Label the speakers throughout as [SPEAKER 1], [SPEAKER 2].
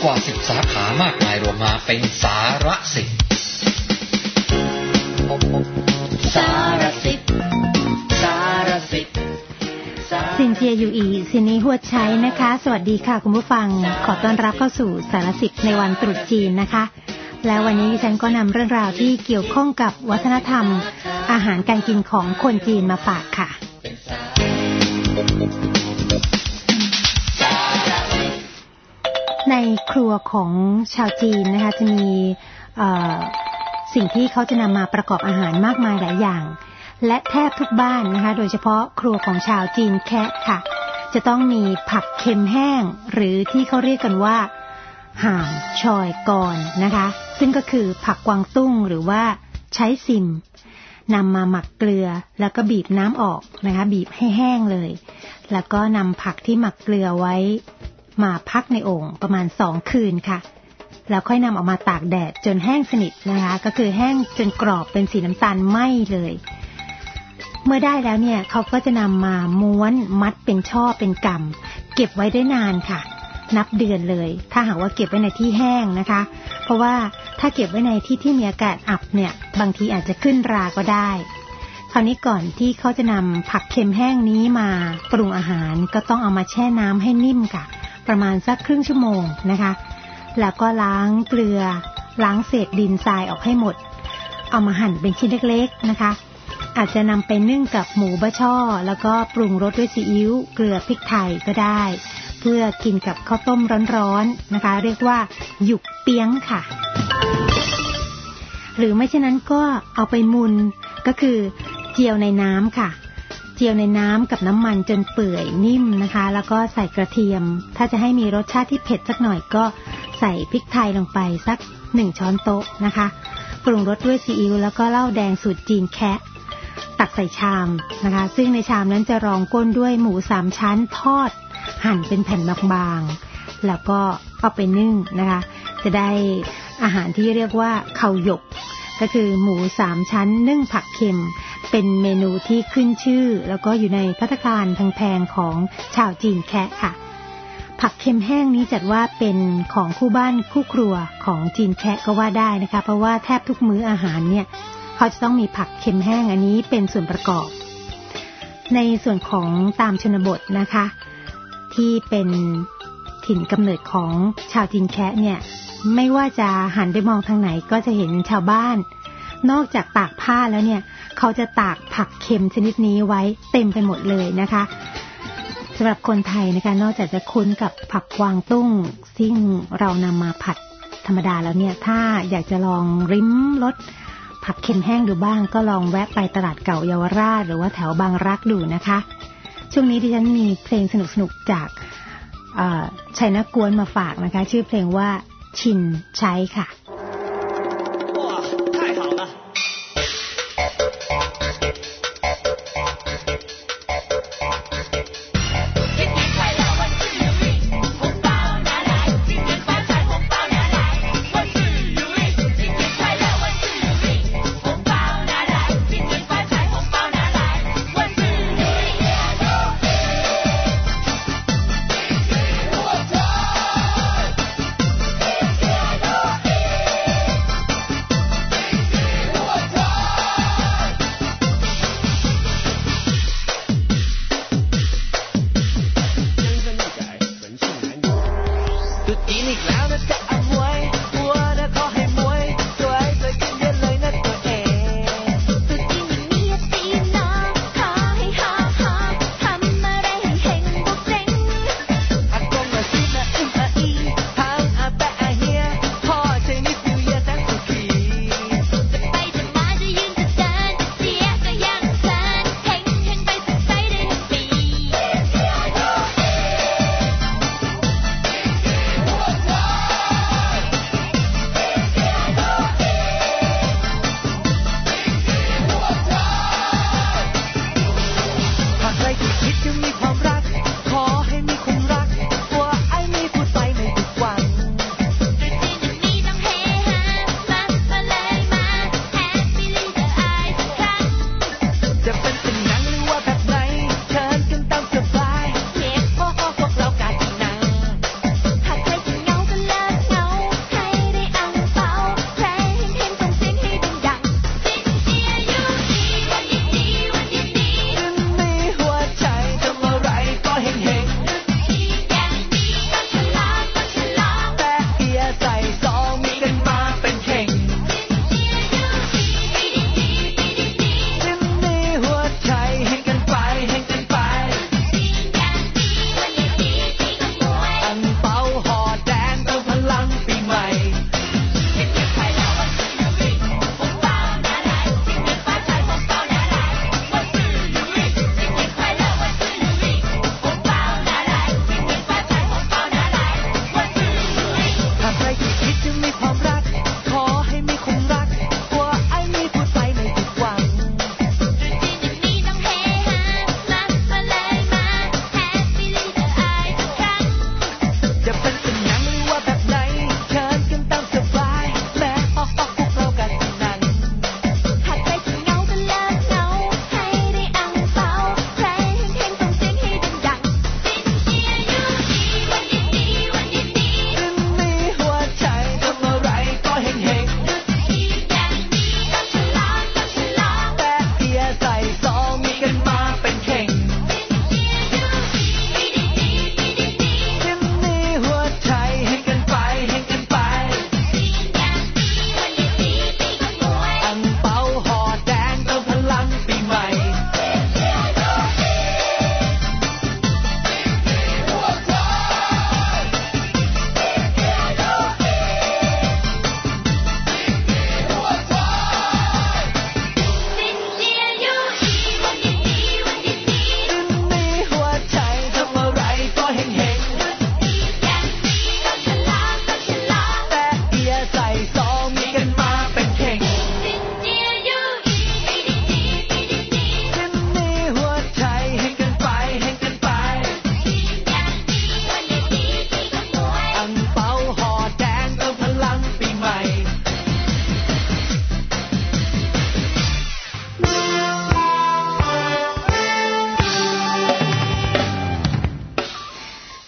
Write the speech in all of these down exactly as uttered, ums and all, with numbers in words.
[SPEAKER 1] กว่าสิบสาขามากมายรวมมาเป็นสารสิทธิ์สารสิทธิ์สารสิทธิ์
[SPEAKER 2] ซินเจียอยู่อีซินีหัวใช้นะคะสวัสดีค่ะคุณผู้ฟังขอต้อนรับเข้าสู่สารสิทธิ์ในวันตรุษจีนนะคะและวันนี้ดิฉันก็นำเรื่องราวที่เกี่ยวข้องกับวัฒนธรรมอาหารการกินของคนจีนมาฝากค่ะในครัวของชาวจีนนะคะจะมีสิ่งที่เขาจะนำมาประกอบอาหารมากมายหลายอย่างและแทบทุกบ้านนะคะโดยเฉพาะครัวของชาวจีนแคะค่ะจะต้องมีผักเค็มแห้งหรือที่เขาเรียกกันว่าห่างชอยกอนนะคะซึ่งก็คือผักกวางตุ้งหรือว่าใช้ซิมนำมาหมักเกลือแล้วก็บีบน้ำออกนะคะบีบให้แห้งเลยแล้วก็นำผักที่หมักเกลือไว้มาพักในโอ่งประมาณสองคืนค่ะแล้วค่อยนำออกมาตากแดดจนแห้งสนิทนะคะก็คือแห้งจนกรอบเป็นสีน้ำตาลไหม้เลยเมื่อได้แล้วเนี่ยเขาก็จะนำมาม้วนมัดเป็นช่อเป็นกำเก็บไว้ได้นานค่ะนับเดือนเลยถ้าหากว่าเก็บไว้ในที่แห้งนะคะเพราะว่าถ้าเก็บไว้ในที่ที่มีอากาศอับเนี่ยบางทีอาจจะขึ้นราก็ได้คราวนี้ก่อนที่เขาจะนำผักเค็มแห้งนี้มาปรุงอาหารก็ต้องเอามาแช่น้ำให้นิ่มค่ะประมาณสักครึ่งชั่วโมงนะคะแล้วก็ล้างเกลือล้างเศษดินทรายออกให้หมดเอามาหั่นเป็นชิ้นเล็กๆนะคะอาจจะนำไปนึ่งกับหมูบะช่อแล้วก็ปรุงรสด้วยซีอิ๊วเกลือพริกไทยก็ได้เพื่อกินกับข้าวต้มร้อนๆนะคะเรียกว่าหยุกเปี๊ยงค่ะหรือไม่เช่นนั้นก็เอาไปมุนก็คือเจียวในน้ำค่ะเจียวในน้ำกับน้ำมันจนเปื่อยนิ่มนะคะแล้วก็ใส่กระเทียมถ้าจะให้มีรสชาติที่เผ็ดสักหน่อยก็ใส่พริกไทยลงไปสักหนึ่งช้อนโต๊ะนะคะปรุงรสด้วยซีอิ๊วแล้วก็เหล้าแดงสูตรจีนแคะตักใส่ชามนะคะซึ่งในชามนั้นจะรองก้นด้วยหมูสามชั้นทอดหั่นเป็นแผ่นบางๆแล้วก็เอาไปนึ่งนะคะจะได้อาหารที่เรียกว่าข้าวหยกก็คือหมูสามชั้นนึ่งผักเค็มเป็นเมนูที่ขึ้นชื่อแล้วก็อยู่ในภัตตาคารแพงๆของชาวจีนแคะค่ะผักเค็มแห้งนี้จัดว่าเป็นของคู่บ้านคู่ครัวของจีนแคะก็ว่าได้นะคะเพราะว่าแทบทุกมื้ออาหารเนี่ยเขาจะต้องมีผักเค็มแห้งอันนี้เป็นส่วนประกอบในส่วนของตามชนบทนะคะที่เป็นถิ่นกำเนิดของชาวจีนแคะเนี่ยไม่ว่าจะหันไปมองทางไหนก็จะเห็นชาวบ้านนอกจากตากผ้าแล้วเนี่ยเขาจะตากผักเค็มชนิดนี้ไว้เต็มไปหมดเลยนะคะสำหรับคนไทยนะคะนอกจากจะคุ้นกับผักกวางตุ้งซึ่งเรานำมาผัดธรรมดาแล้วเนี่ยถ้าอยากจะลองริมรสผักเค็มแห้งดูบ้างก็ลองแวะไปตลาดเก่าเยาวราชหรือว่าแถวบางรักดูนะคะช่วงนี้ดิฉันมีเพลงสนุกๆจากชัยนกวนมาฝากนะคะชื่อเพลงว่าชินใช้ค่ะ
[SPEAKER 3] 我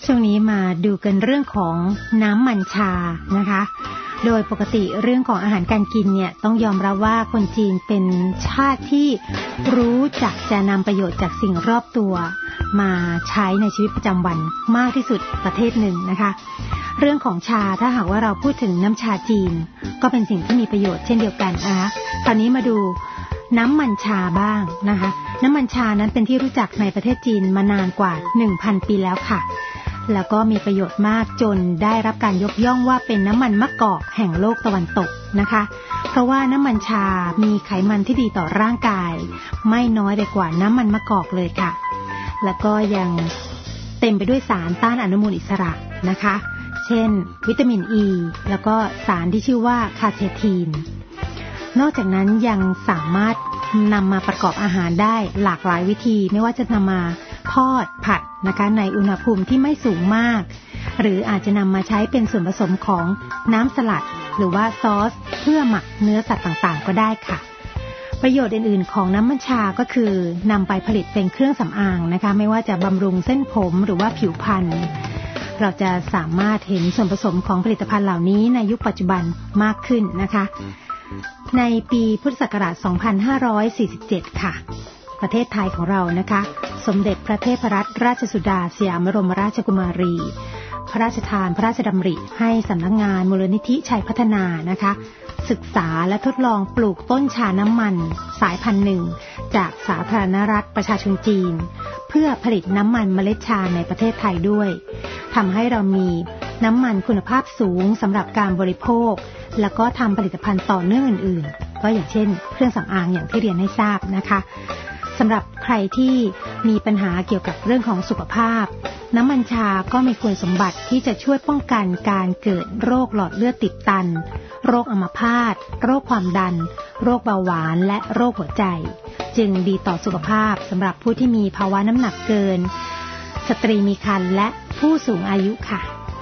[SPEAKER 2] ช่วงนี้มาดูกันเรื่องของน้ำมันชานะคะโดยปกติเรื่องของอาหารการกินเนี่ยต้องยอมรับว่าคนจีนเป็นชาติที่รู้จักจะนำประโยชน์จากสิ่งรอบตัวมาใช้ในชีวิตประจำวันมากที่สุดประเทศหนึ่งนะคะเรื่องของชาถ้าหากว่าเราพูดถึงน้ำชาจีนก็เป็นสิ่งที่มีประโยชน์เช่นเดียวกันนะคะคราวนี้มาดูน้ำมันชาบ้างนะคะน้ำมันชานั้นเป็นที่รู้จักในประเทศจีนมานานกว่า หนึ่งพัน ปีแล้วค่ะแล้วก็มีประโยชน์มากจนได้รับการยกย่องว่าเป็นน้ำมันมะกอกแห่งโลกตะวันตกนะคะเพราะว่าน้ำมันชามีไขมันที่ดีต่อร่างกายไม่น้อยไปกว่าน้ำมันมะกอกเลยค่ะแล้วก็ยังเต็มไปด้วยสารต้านอนุมูลอิสระนะคะเช่นวิตามินอ e, แล้วก็สารที่ชื่อว่าคาเททีนนอกจากนั้นยังสามารถนำมาประกอบอาหารได้หลากหลายวิธีไม่ว่าจะนำมาทอดผัดนะคะในอุณหภูมิที่ไม่สูงมากหรืออาจจะนำมาใช้เป็นส่วนผสมของน้ำสลัดหรือว่าซอสเพื่อหมักเนื้อสัตว์ต่างๆก็ได้ค่ะประโยชน์อื่นๆของน้ำมันชาก็คือนำไปผลิตเป็นเครื่องสำอางนะคะไม่ว่าจะบำรุงเส้นผมหรือว่าผิวพรรณเราจะสามารถเห็นส่วนผสมของผลิตภัณฑ์เหล่านี้ในยุคปัจจุบันมากขึ้นนะคะในปีพุทธศักราช สองพันห้าร้อยสี่สิบเจ็ด ค่ะประเทศไทยของเรานะคะสมเด็จพระเทพรัตนราชสุดาสยามบรมราชกุมารีพระราชทานพระราชดำริให้สำนักงานมูลนิธิชัยพัฒนานะคะศึกษาและทดลองปลูกต้นชาน้ำมันสายพันธุ์หนึ่งจากสาธารณรัฐประชาชนจีนเพื่อผลิตน้ำมันเมล็ดชาในประเทศไทยด้วยทำให้เรามีน้ำมันคุณภาพสูงสำหรับการบริโภคแล้วก็ทำผลิตภัณฑ์ต่อเนื่องอื่นๆก็อย่างเช่นเครื่องสำอางอย่างที่เรียนให้ทราบนะคะสำหรับใครที่มีปัญหาเกี่ยวกับเรื่องของสุขภาพน้ำมันชาก็มีคุณสมบัติที่จะช่วยป้องกันการเกิดโรคหลอดเลือดตีบตันโรคอัมพาตโรคความดันโรคเบาหวานและโรคหัวใจจึงดีต่อสุขภาพสำหรับผู้ที่มีภาวะน้ำหนักเกินสตรีมีครรภ์และผู้สูงอายุค่ะ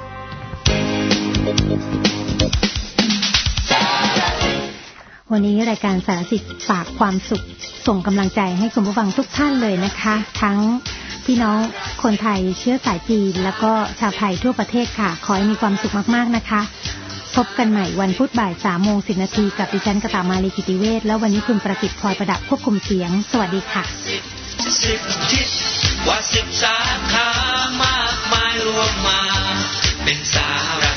[SPEAKER 2] วันนี้รายการสารสิทธิ์ฝากความสุขส่งกำลังใจให้คุณผู้ฟังทุกท่านเลยนะคะทั้งพี่น้องคนไทยเชื้อสายจีนแล้วก็ชาวไทยทั่วประเทศค่ะขอให้มีความสุขมากๆนะคะพบกันใหม่วันพุธบ่ายสามโมงสิบนาทีกับดิฉันกตามาลีกิติเวชแล้ววันนี้คุณประกิตพลอยประดับควบคุมเสียงสวัสดีค่ะ
[SPEAKER 3] สิบทิศว่าสิบสาขามากมายรวมมาเป็นสาระ